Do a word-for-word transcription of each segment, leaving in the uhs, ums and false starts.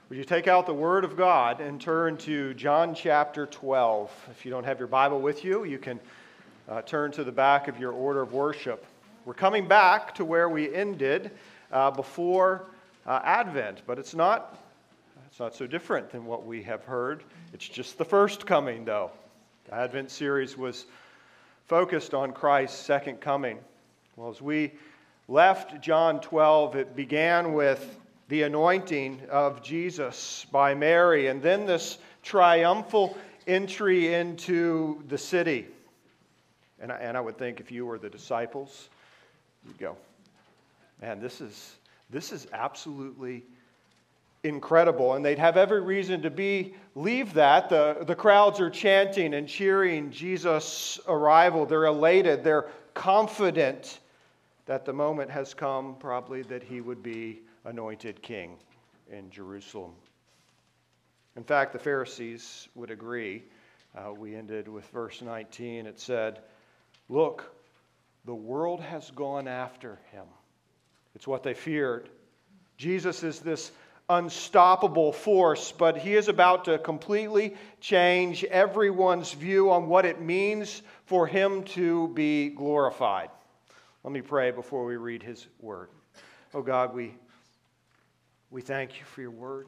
Would you take out the Word of God and turn to John chapter twelve? If you don't have your Bible with you, you can uh, turn to the back of your order of worship. We're coming back to where we ended uh, before uh, Advent, but it's not, it's not so different than what we have heard. It's just the first coming, though. The Advent series was focused on Christ's second coming. Well, as we left John twelve, it began with the anointing of Jesus by Mary, and then this triumphal entry into the city. And I, and I would think if you were the disciples, you'd go, man, this is, this is absolutely incredible. And they'd have every reason to believe that. The, the crowds are chanting and cheering Jesus' arrival. They're elated. They're confident that the moment has come, probably, that he would be anointed king in Jerusalem. In fact, the Pharisees would agree. Uh, we ended with verse nineteen. It said, "Look, the world has gone after him." It's what they feared. Jesus is this unstoppable force, but he is about to completely change everyone's view on what it means for him to be glorified. Let me pray before we read his word. Oh God, we We thank you for your word.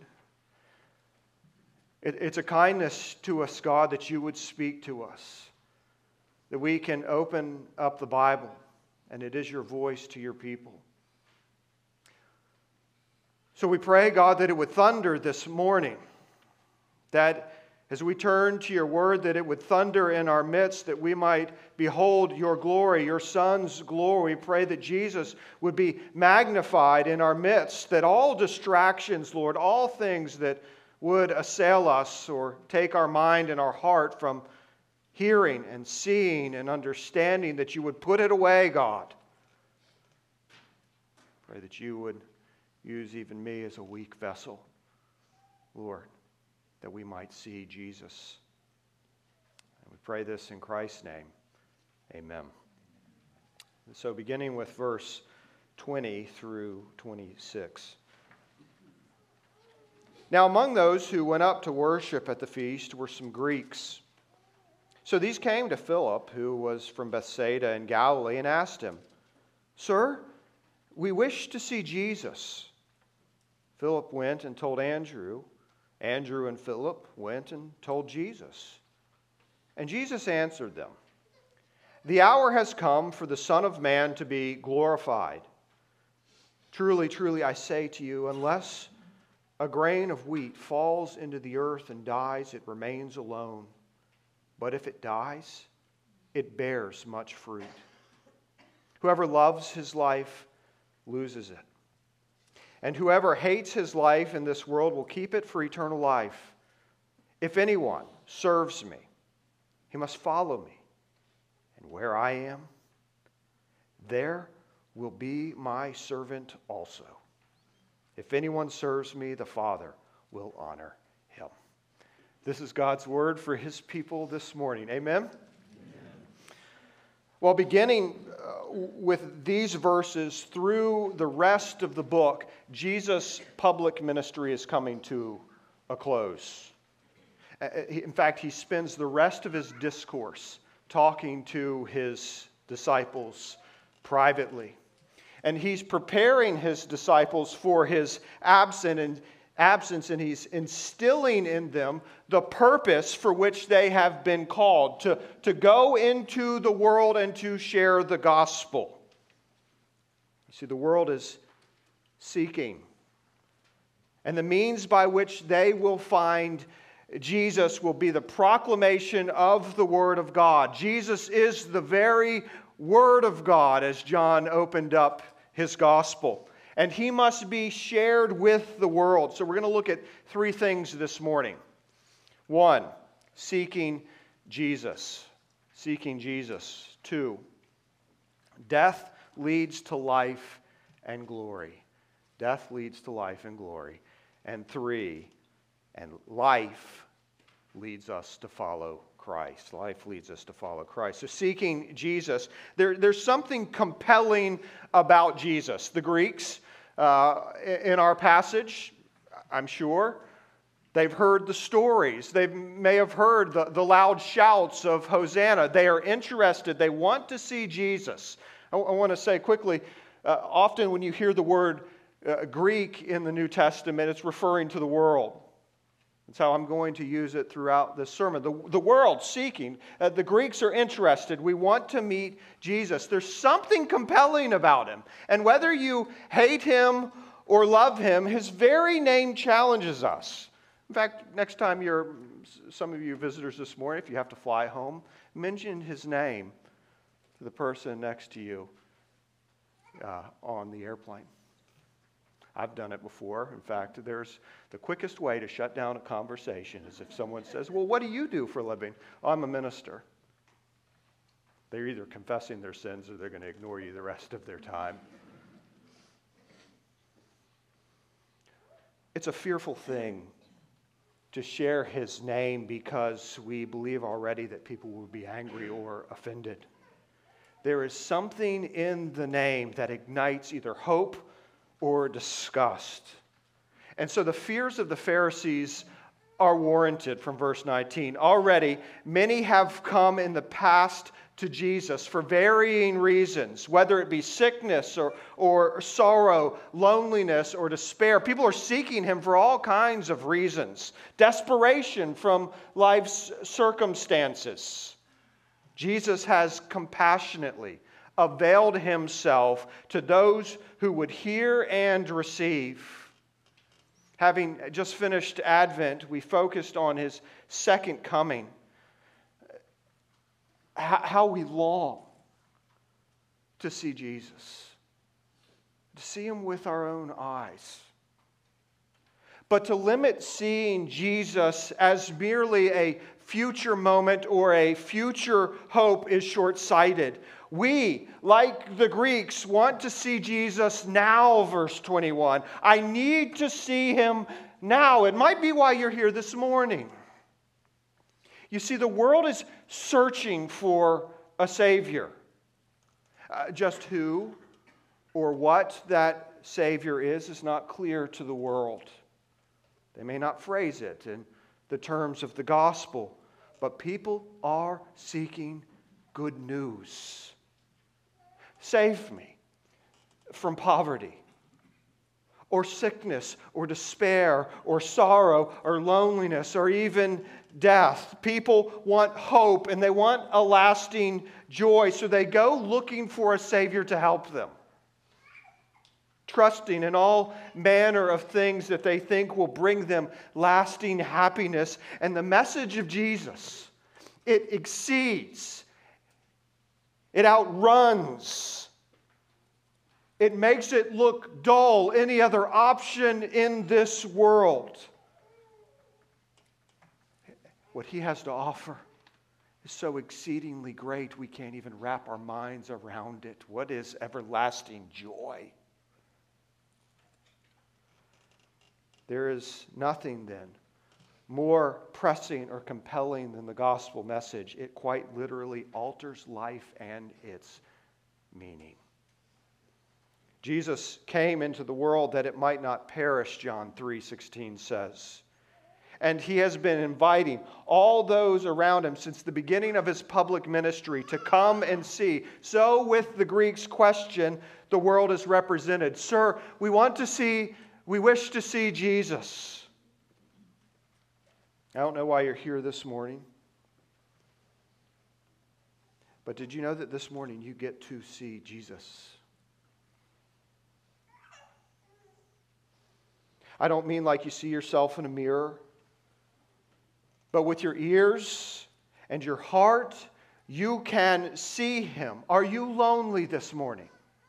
It, it's a kindness to us, God, that you would speak to us, that we can open up the Bible, and it is your voice to your people. So we pray, God, that it would thunder this morning, that as we turn to your word, that it would thunder in our midst, that we might behold your glory, your Son's glory. We pray that Jesus would be magnified in our midst, that all distractions, Lord, all things that would assail us or take our mind and our heart from hearing and seeing and understanding, that you would put it away, God. Pray that you would use even me as a weak vessel, Lord, that we might see Jesus. And we pray this in Christ's name. Amen. And so beginning with verse twenty through twenty-six. Now among those who went up to worship at the feast were some Greeks. So these came to Philip, who was from Bethsaida in Galilee, and asked him, "Sir, we wish to see Jesus." Philip went and told Andrew. Andrew and Philip went and told Jesus. And Jesus answered them, "The hour has come for the Son of Man to be glorified. Truly, truly, I say to you, unless a grain of wheat falls into the earth and dies, it remains alone. But if it dies, it bears much fruit. Whoever loves his life loses it. And whoever hates his life in this world will keep it for eternal life. If anyone serves me, he must follow me. And where I am, there will be my servant also. If anyone serves me, the Father will honor him." This is God's word for his people this morning. Amen? Amen. Well, beginning uh, with these verses through the rest of the book, Jesus' public ministry is coming to a close. Uh, in fact, he spends the rest of his discourse talking to his disciples privately. And he's preparing his disciples for his absence and absence, and he's instilling in them the purpose for which they have been called, to, to go into the world and to share the gospel. You see, the world is seeking, and the means by which they will find Jesus will be the proclamation of the Word of God. Jesus is the very Word of God, as John opened up his gospel. And he must be shared with the world. So we're going to look at three things this morning. One, seeking Jesus. Seeking Jesus. Two, death leads to life and glory. Death leads to life and glory. And three, and life leads us to follow Christ. Life leads us to follow Christ. So seeking Jesus, there, there's something compelling about Jesus. The Greeks, uh, in our passage, I'm sure, They've heard the stories. They may have heard the, the loud shouts of Hosanna. They are interested. They want to see Jesus. I, I want to say quickly, uh, often when you hear the word uh, Greek in the New Testament, it's referring to the world. That's how I'm going to use it throughout this sermon. The, the world seeking. Uh, the Greeks are interested. We want to meet Jesus. There's something compelling about him. And whether you hate him or love him, his very name challenges us. In fact, next time you're, some of you visitors this morning, if you have to fly home, mention his name to the person next to you uh, on the airplane. I've done it before. In fact, there's the quickest way to shut down a conversation is if someone says, well, what do you do for a living? Oh, I'm a minister. They're either confessing their sins or they're going to ignore you the rest of their time. It's a fearful thing to share his name because we believe already that people will be angry or offended. There is something in the name that ignites either hope or disgust. And so the fears of the Pharisees are warranted from verse nineteen. Already, many have come in the past to Jesus for varying reasons, whether it be sickness or, or sorrow, loneliness or despair. People are seeking him for all kinds of reasons. Desperation from life's circumstances. Jesus has compassionately availed himself to those who would hear and receive. Having just finished Advent, we focused on his second coming. How we long to see Jesus, to see him with our own eyes. But to limit seeing Jesus as merely a future moment or a future hope is short-sighted. We, like the Greeks, want to see Jesus now, verse twenty-one. I need to see him now. It might be why you're here this morning. You see, the world is searching for a Savior. Uh, just who or what that Savior is is not clear to the world. They may not phrase it in the terms of the gospel, but people are seeking good news. Save me from poverty, or sickness, or despair, or sorrow, or loneliness, or even death. People want hope and they want a lasting joy, so they go looking for a Savior to help them, trusting in all manner of things that they think will bring them lasting happiness. And the message of Jesus, it exceeds, it outruns, it makes it look dull, any other option in this world. What he has to offer is so exceedingly great we can't even wrap our minds around it. What is everlasting joy? There is nothing then more pressing or compelling than the gospel message. It quite literally alters life and its meaning. Jesus came into the world that it might not perish, John three sixteen says. And he has been inviting all those around him since the beginning of his public ministry to come and see. So with the Greeks' question, the world is represented. Sir, we want to see, we wish to see Jesus. I don't know why you're here this morning. But did you know that this morning you get to see Jesus? I don't mean like you see yourself in a mirror. But with your ears and your heart, you can see him. Are you lonely this morning?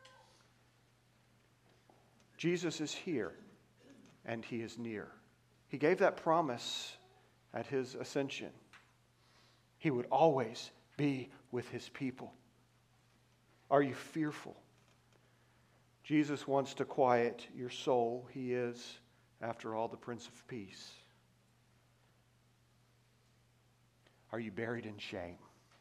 Jesus is here and he is near. He gave that promise at his ascension. He would always be with his people. Are you fearful? Jesus wants to quiet your soul. He is, after all, the Prince of Peace. Are you buried in shame?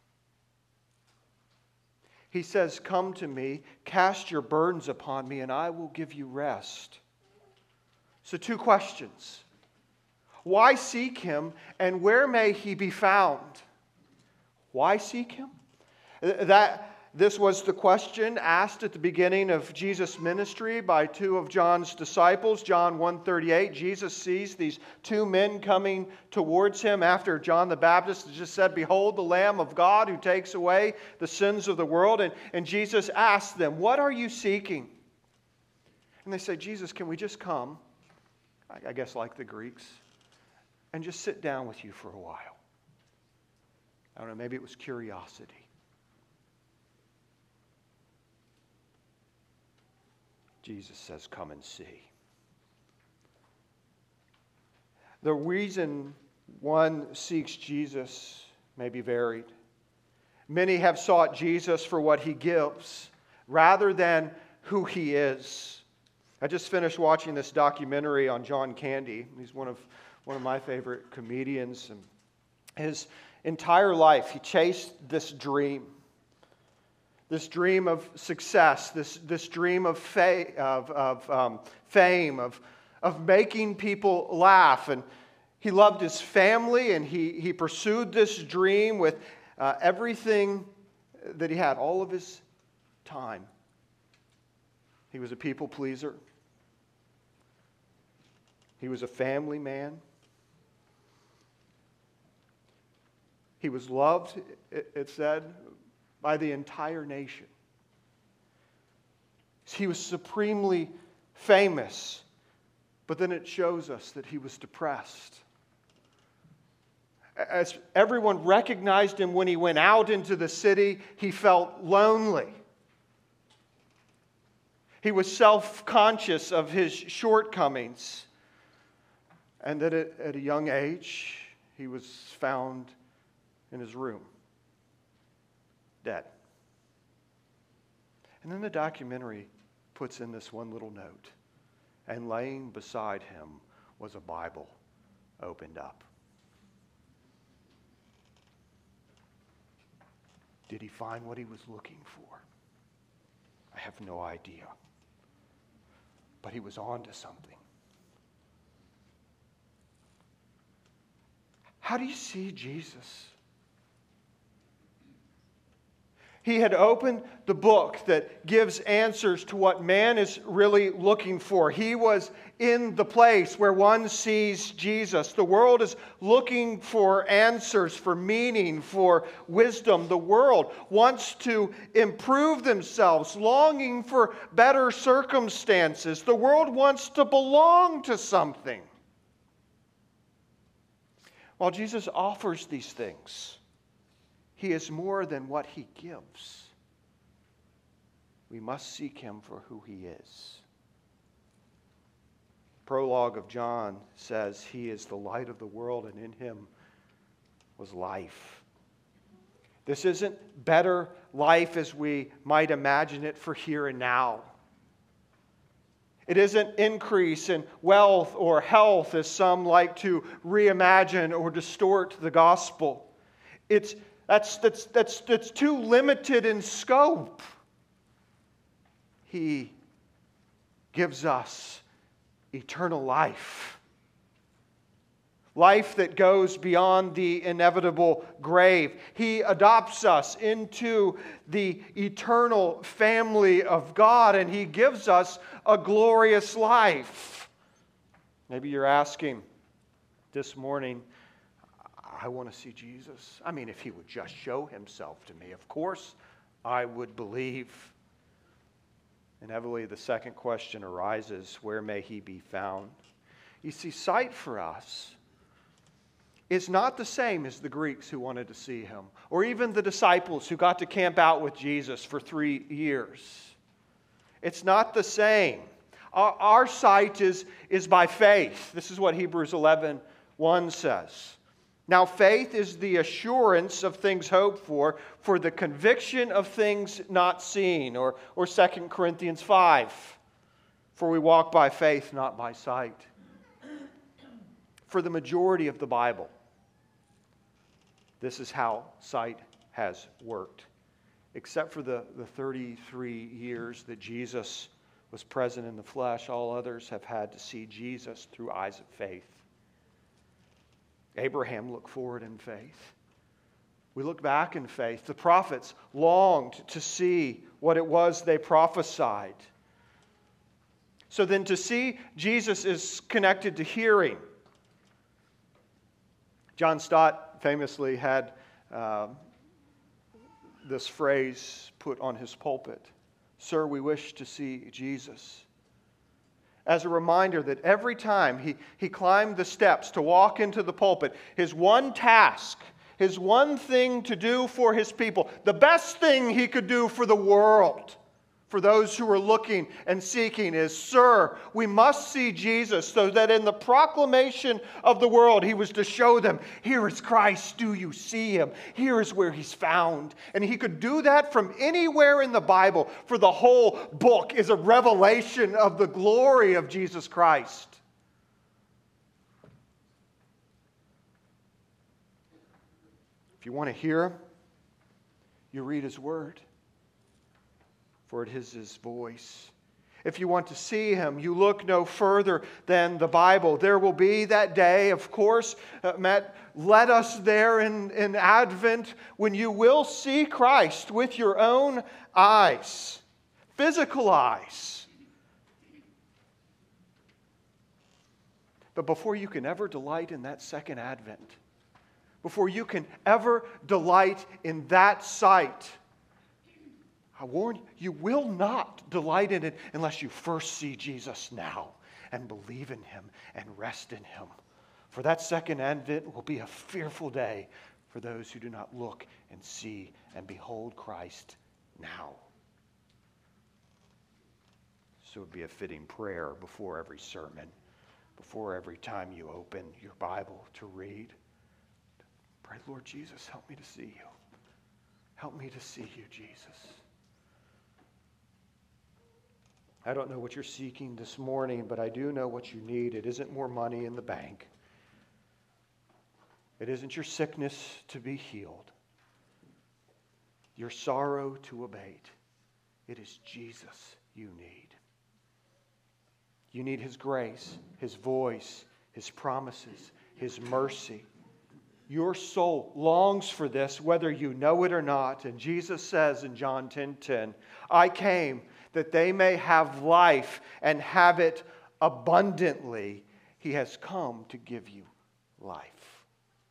He says, come to me, cast your burdens upon me, and I will give you rest. So two questions. Why seek him, and where may he be found? Why seek him? That This was the question asked at the beginning of Jesus' ministry by two of John's disciples. John one thirty-eight, Jesus sees these two men coming towards him after John the Baptist has just said, "Behold the Lamb of God who takes away the sins of the world." And, and Jesus asks them, "What are you seeking?" And they say, "Jesus, can we just come?" I, I guess like the Greeks, and just sit down with you for a while. I don't know, maybe it was curiosity. Jesus says, "Come and see." The reason one seeks Jesus may be varied. Many have sought Jesus for what he gives rather than who he is. I just finished watching this documentary on John Candy. He's one of, one of my favorite comedians. And his entire life, he chased this dream. This dream of success, this, this dream of, fa- of, of um, fame, of, of making people laugh. And he loved his family, and he, he pursued this dream with uh, everything that he had, all of his time. He was a people pleaser. He was a family man. He was loved, it, it said, by the entire nation. He was supremely famous, but then it shows us that he was depressed. As everyone recognized him when he went out into the city, he felt lonely. He was self-conscious of his shortcomings, and that at, at a young age, he was found in his room, dead. And then the documentary puts in this one little note. And laying beside him was a Bible opened up. Did he find what he was looking for? I have no idea. But he was on to something. How do you see Jesus? He had opened the book that gives answers to what man is really looking for. He was in the place where one sees Jesus. The world is looking for answers, for meaning, for wisdom. The world wants to improve themselves, longing for better circumstances. The world wants to belong to something. While Jesus offers these things, he is more than what he gives. We must seek him for who he is. Prologue of John says he is the light of the world, and in him was life. This isn't better life as we might imagine it for here and now. It isn't increase in wealth or health as some like to reimagine or distort the gospel. It's That's, that's, that's, that's too limited in scope. He gives us eternal life. Life that goes beyond the inevitable grave. He adopts us into the eternal family of God, and he gives us a glorious life. Maybe you're asking this morning, I want to see Jesus. I mean, if he would just show himself to me, of course I would believe. Inevitably, the second question arises, where may he be found? You see, sight for us is not the same as the Greeks who wanted to see him, or even the disciples who got to camp out with Jesus for three years. It's not the same. Our, our sight is, is by faith. This is what Hebrews eleven one says. Now, faith is the assurance of things hoped for, for the conviction of things not seen. Or, or Second Corinthians five, for we walk by faith, not by sight. For the majority of the Bible, this is how sight has worked. Except for the, the thirty-three years that Jesus was present in the flesh, all others have had to see Jesus through eyes of faith. Abraham looked forward in faith. We look back in faith. The prophets longed to see what it was they prophesied. So then to see Jesus is connected to hearing. John Stott famously had uh, this phrase put on his pulpit, "Sir, we wish to see Jesus." As a reminder that every time he, he climbed the steps to walk into the pulpit, his one task, his one thing to do for his people, the best thing he could do for the world, for those who were looking and seeking, is, "Sir, we must see Jesus," so that in the proclamation of the world, he was to show them, "Here is Christ, do you see him? Here is where he's found." And he could do that from anywhere in the Bible, for the whole book is a revelation of the glory of Jesus Christ. If you want to hear him, you read his word, for it is his voice. If you want to see him, you look no further than the Bible. There will be that day, of course, uh, Matt led us there in, in Advent, when you will see Christ with your own eyes, physical eyes. But before you can ever delight in that second Advent, before you can ever delight in that sight, I warn you, you will not delight in it unless you first see Jesus now and believe in him and rest in him. For that second advent will be a fearful day for those who do not look and see and behold Christ now. So it would be a fitting prayer before every sermon, before every time you open your Bible to read. Pray, "Lord Jesus, help me to see you. Help me to see you, Jesus." I don't know what you're seeking this morning, but I do know what you need. It isn't more money in the bank. It isn't your sickness to be healed, your sorrow to abate. It is Jesus you need. You need his grace, his voice, his promises, his mercy. Your soul longs for this, whether you know it or not. And Jesus says in John ten ten, "I came that they may have life and have it abundantly." He has come to give you life.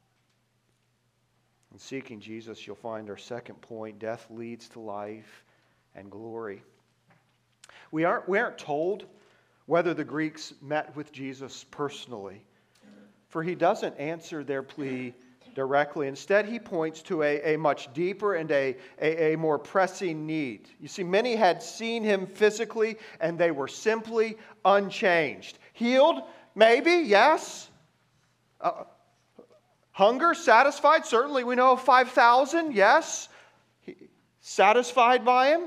In seeking Jesus, you'll find our second point: death leads to life and glory. We aren't, we aren't told whether the Greeks met with Jesus personally, for he doesn't answer their plea directly. Instead, he points to a, a much deeper and a, a, a more pressing need. You see, many had seen him physically, and they were simply unchanged. Healed? Maybe, yes. Uh, hunger? Satisfied? Certainly, we know of five thousand, yes. He, satisfied by him?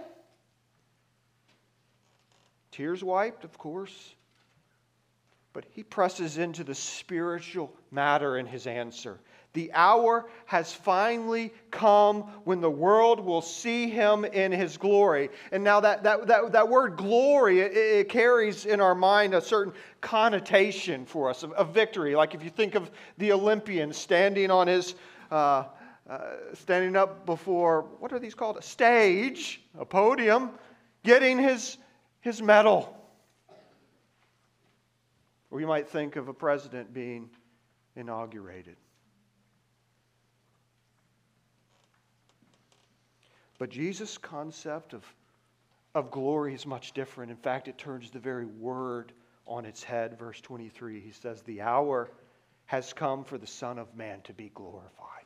Tears wiped, of course. But he presses into the spiritual matter in his answer. The hour has finally come when the world will see him in his glory. And now that, that, that, that word glory, it, it carries in our mind a certain connotation for us of, of victory. Like if you think of the Olympian standing on his, uh, uh, standing up before, what are these called? A stage, a podium, getting his, his medal. Or you might think of a president being inaugurated. But Jesus' concept of, of glory is much different. In fact, it turns the very word on its head. Verse twenty-three, he says, "The hour has come for the Son of Man to be glorified."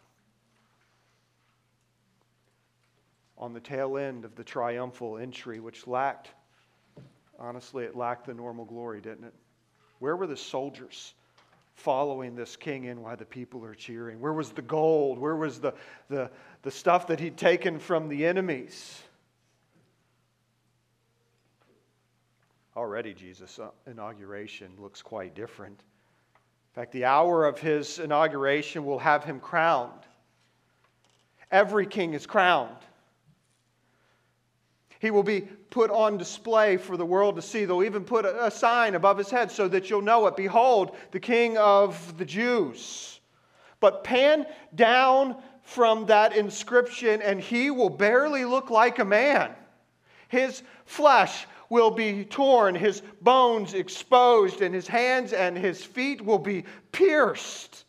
On the tail end of the triumphal entry, which lacked, honestly, it lacked the normal glory, didn't it? Where were the soldiers following this king in while the people are cheering? Where was the gold? Where was the, the, the stuff that he'd taken from the enemies? Already Jesus' inauguration looks quite different. In fact, the hour of his inauguration will have him crowned. Every king is crowned. He will be put on display for the world to see. They'll even put a sign above his head so that you'll know it. "Behold, the King of the Jews." But pan down from that inscription and he will barely look like a man. His flesh will be torn, his bones exposed, and his hands and his feet will be pierced.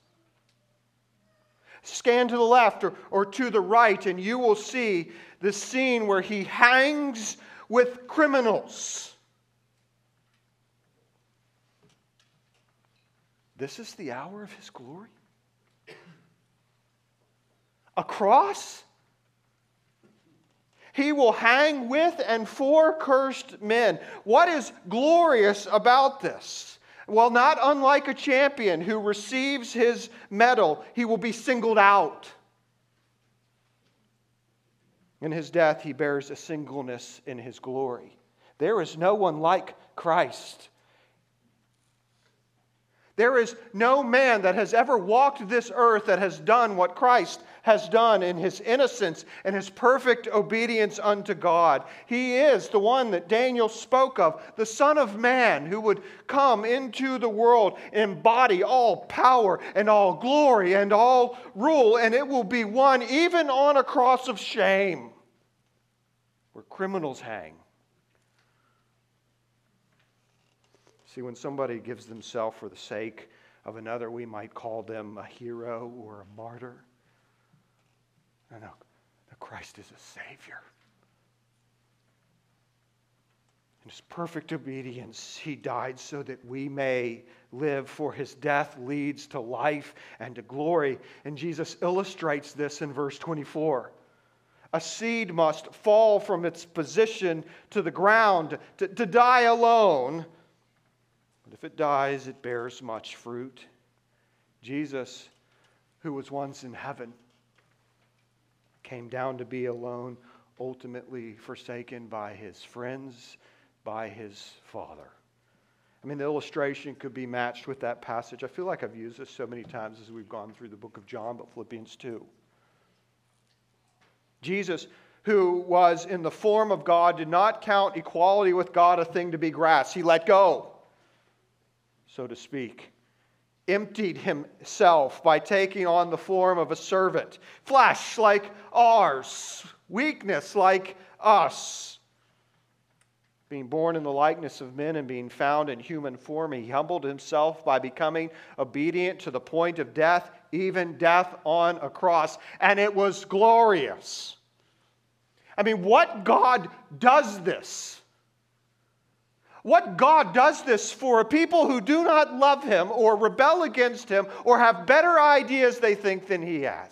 Scan to the left or, or to the right, and you will see the scene where he hangs with criminals. This is the hour of his glory? A cross? He will hang with and for cursed men. What is glorious about this? Well, not unlike a champion who receives his medal, he will be singled out. In his death, he bears a singleness in his glory. There is no one like Christ. There is no man that has ever walked this earth that has done what Christ has done in his innocence and his perfect obedience unto God. He is the one that Daniel spoke of, the Son of Man who would come into the world, embody all power and all glory and all rule, and it will be won even on a cross of shame where criminals hang. See, when somebody gives themselves for the sake of another, we might call them a hero or a martyr. No, no, no, Christ is a Savior. In his perfect obedience, he died so that we may live, for his death leads to life and to glory. And Jesus illustrates this in verse twenty-four. A seed must fall from its position to the ground to, to die alone. But if it dies, it bears much fruit. Jesus, who was once in heaven, came down to be alone, ultimately forsaken by his friends, by his Father. I mean, the illustration could be matched with that passage. I feel like I've used this so many times as we've gone through the book of John, but Philippians two. Jesus, who was in the form of God, did not count equality with God a thing to be grasped. He let go, so to speak, emptied himself by taking on the form of a servant, flesh like ours, weakness like us. Being born in the likeness of men and being found in human form, he humbled himself by becoming obedient to the point of death, even death on a cross. And it was glorious. I mean, what God does this? What God does this for a people who do not love him or rebel against him or have better ideas they think than he has.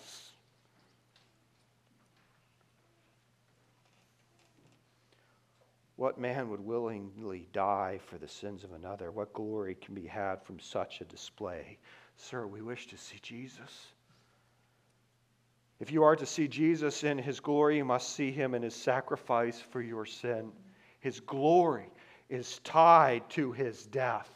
What man would willingly die for the sins of another? What glory can be had from such a display? Sir, we wish to see Jesus. If you are to see Jesus in his glory, you must see him in his sacrifice for your sin. His glory is tied to his death.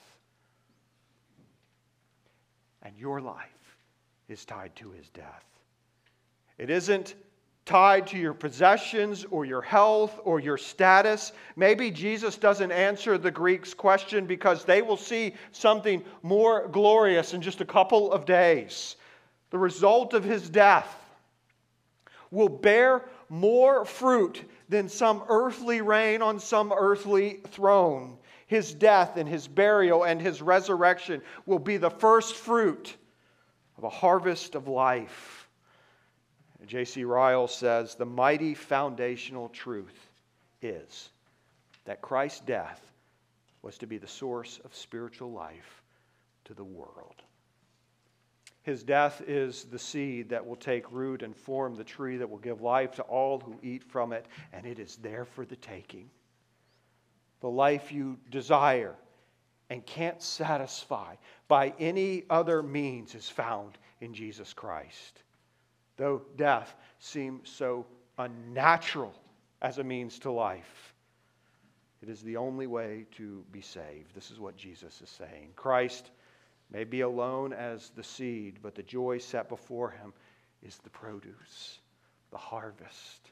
And your life is tied to his death. It isn't tied to your possessions or your health or your status. Maybe Jesus doesn't answer the Greeks' question because they will see something more glorious in just a couple of days. The result of his death will bear more fruit than some earthly reign on some earthly throne. His death and his burial and his resurrection will be the first fruit of a harvest of life. J C Ryle says, the mighty foundational truth is that Christ's death was to be the source of spiritual life to the world. His death is the seed that will take root and form the tree that will give life to all who eat from it, and it is there for the taking. The life you desire and can't satisfy by any other means is found in Jesus Christ. Though death seems so unnatural as a means to life, it is the only way to be saved. This is what Jesus is saying. Christ may be alone as the seed, but the joy set before him is the produce, the harvest,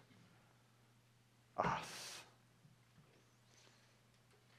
us.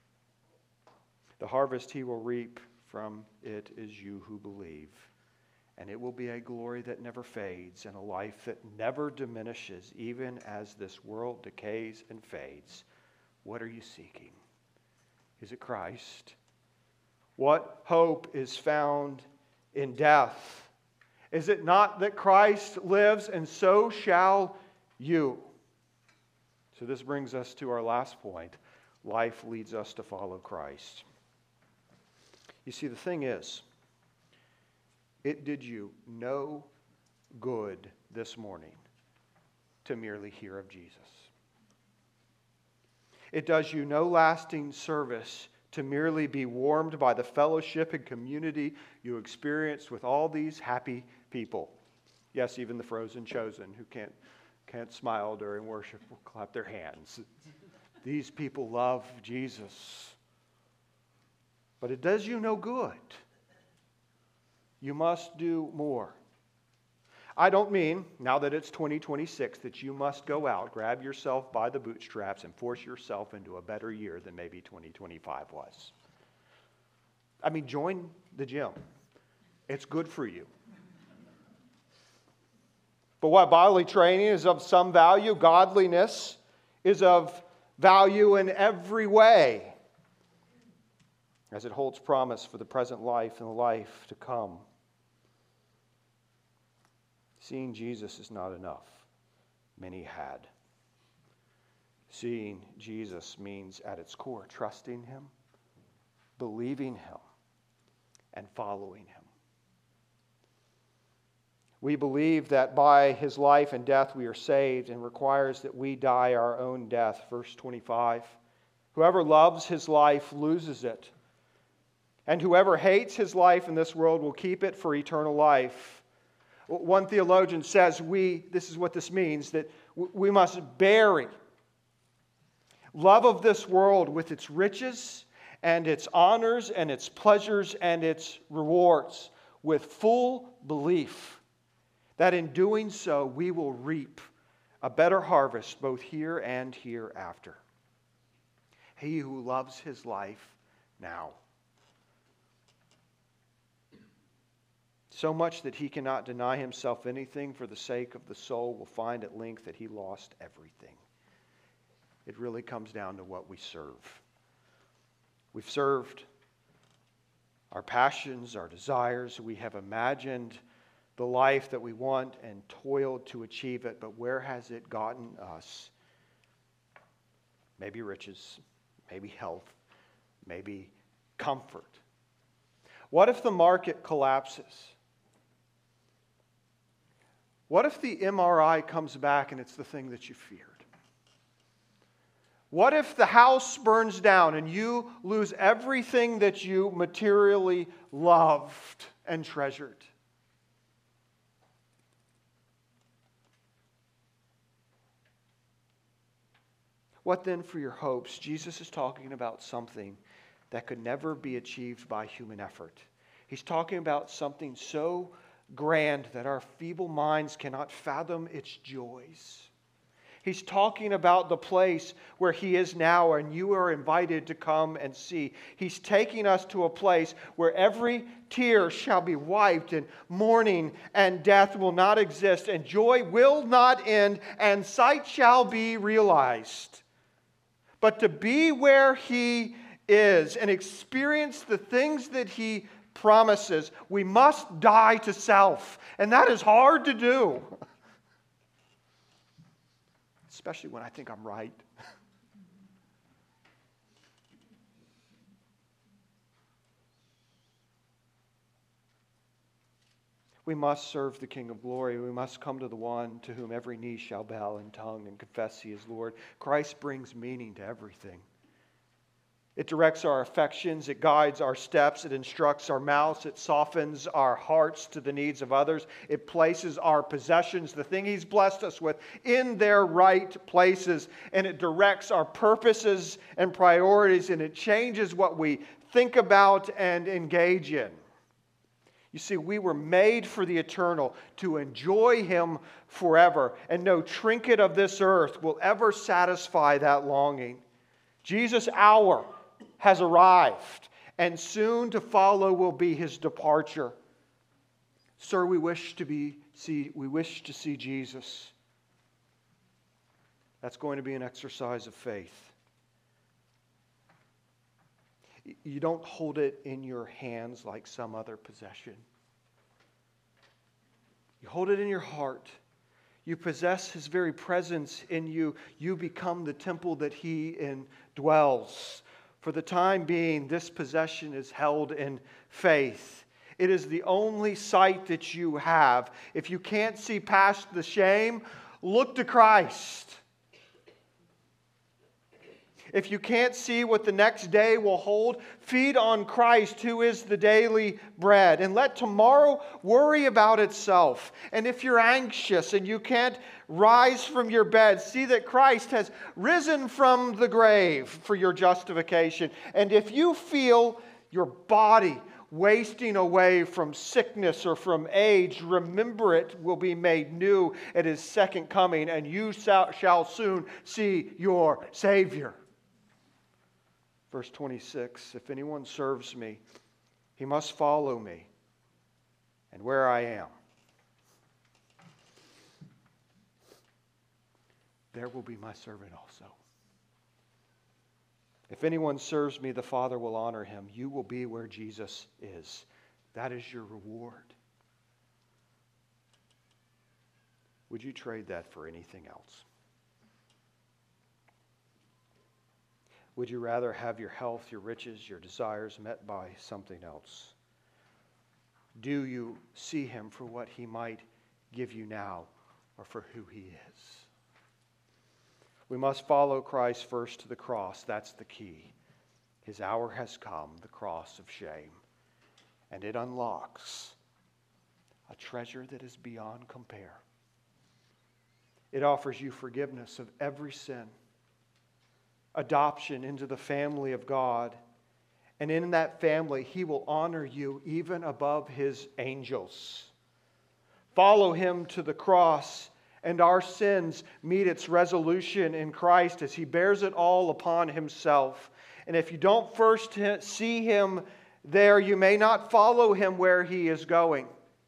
The harvest he will reap from it is you who believe. And it will be a glory that never fades and a life that never diminishes, even as this world decays and fades. What are you seeking? Is it Christ? What hope is found in death? Is it not that Christ lives, and so shall you? So this brings us to our last point. Life leads us to follow Christ. You see, the thing is, it did you no good this morning to merely hear of Jesus. It does you no lasting service to merely be warmed by the fellowship and community you experienced with all these happy people. Yes, even the frozen chosen who can't, can't smile during worship will clap their hands. These people love Jesus. But it does you no good. You must do more. I don't mean, now that it's twenty twenty-six, that you must go out, grab yourself by the bootstraps, and force yourself into a better year than maybe twenty twenty-five was. I mean, join the gym. It's good for you. But what bodily training is of some value, godliness is of value in every way, as it holds promise for the present life and the life to come. Seeing Jesus is not enough. Many had. Seeing Jesus means at its core trusting Him, believing Him, and following Him. We believe that by His life and death we are saved, and requires that we die our own death. Verse twenty-five. Whoever loves his life loses it, and whoever hates his life in this world will keep it for eternal life. One theologian says we, this is what this means, that we must bury love of this world with its riches and its honors and its pleasures and its rewards with full belief that in doing so we will reap a better harvest both here and hereafter. He who loves his life now, so much that he cannot deny himself anything for the sake of the soul, will find at length that he lost everything. It really comes down to what we serve. We've served our passions, our desires. We have imagined the life that we want and toiled to achieve it, but where has it gotten us? Maybe riches, maybe health, maybe comfort. What if the market collapses? What if the M R I comes back and it's the thing that you feared? What if the house burns down and you lose everything that you materially loved and treasured? What then for your hopes? Jesus is talking about something that could never be achieved by human effort. He's talking about something so grand that our feeble minds cannot fathom its joys. He's talking about the place where He is now, and you are invited to come and see. He's taking us to a place where every tear shall be wiped, and mourning and death will not exist, and joy will not end, and sight shall be realized. But to be where He is and experience the things that He promises, we must die to self. And that is hard to do. Especially when I think I'm right. We must serve the King of Glory. We must come to the one to whom every knee shall bow and tongue and confess He is Lord. Christ brings meaning to everything. It directs our affections, it guides our steps, it instructs our mouths, it softens our hearts to the needs of others. It places our possessions, the thing He's blessed us with, in their right places. And it directs our purposes and priorities, and it changes what we think about and engage in. You see, we were made for the eternal, to enjoy Him forever, and no trinket of this earth will ever satisfy that longing. Jesus' hour has arrived, and soon to follow will be His departure. Sir, we wish to be see we wish to see Jesus. That's going to be an exercise of faith. You don't hold it in your hands like some other possession. You hold it in your heart. You possess His very presence in you. You become the temple that He indwells. For the time being, this possession is held in faith. It is the only sight that you have. If you can't see past the shame, look to Christ. If you can't see what the next day will hold, feed on Christ, who is the daily bread. And let tomorrow worry about itself. And if you're anxious and you can't rise from your bed, see that Christ has risen from the grave for your justification. And if you feel your body wasting away from sickness or from age, remember it will be made new at His second coming, and you shall soon see your Savior. Verse twenty-six, if anyone serves me, he must follow me, and where I am, there will be my servant also. If anyone serves me, the Father will honor him. You will be where Jesus is. That is your reward. Would you trade that for anything else? Would you rather have your health, your riches, your desires met by something else? Do you see Him for what He might give you now or for who He is? We must follow Christ first to the cross. That's the key. His hour has come, the cross of shame. And it unlocks a treasure that is beyond compare. It offers you forgiveness of every sin, adoption into the family of God. And in that family, He will honor you even above His angels. Follow Him to the cross, and our sins meet its resolution in Christ as He bears it all upon Himself. And if you don't first see Him there, you may not follow Him where He is going.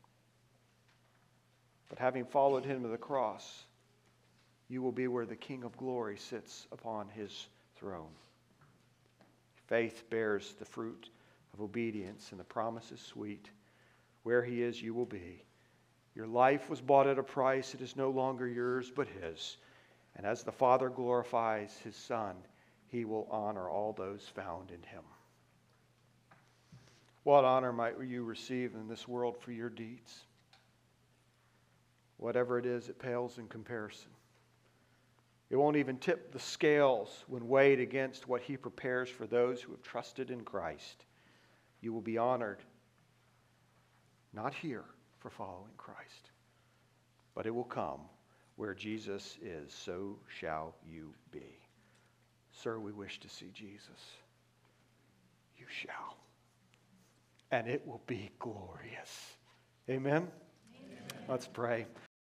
But having followed Him to the cross, you will be where the King of Glory sits upon His throne. Faith bears the fruit of obedience, and the promise is sweet. Where He is, you will be. Your life was bought at a price. It is no longer yours, but His. And as the Father glorifies His Son, He will honor all those found in Him. What honor might you receive in this world for your deeds? Whatever it is, it pales in comparison. It won't even tip the scales when weighed against what He prepares for those who have trusted in Christ. You will be honored, not here for following Christ, but it will come where Jesus is, so shall you be. Sir, we wish to see Jesus. You shall. And it will be glorious. Amen? Amen. Let's pray.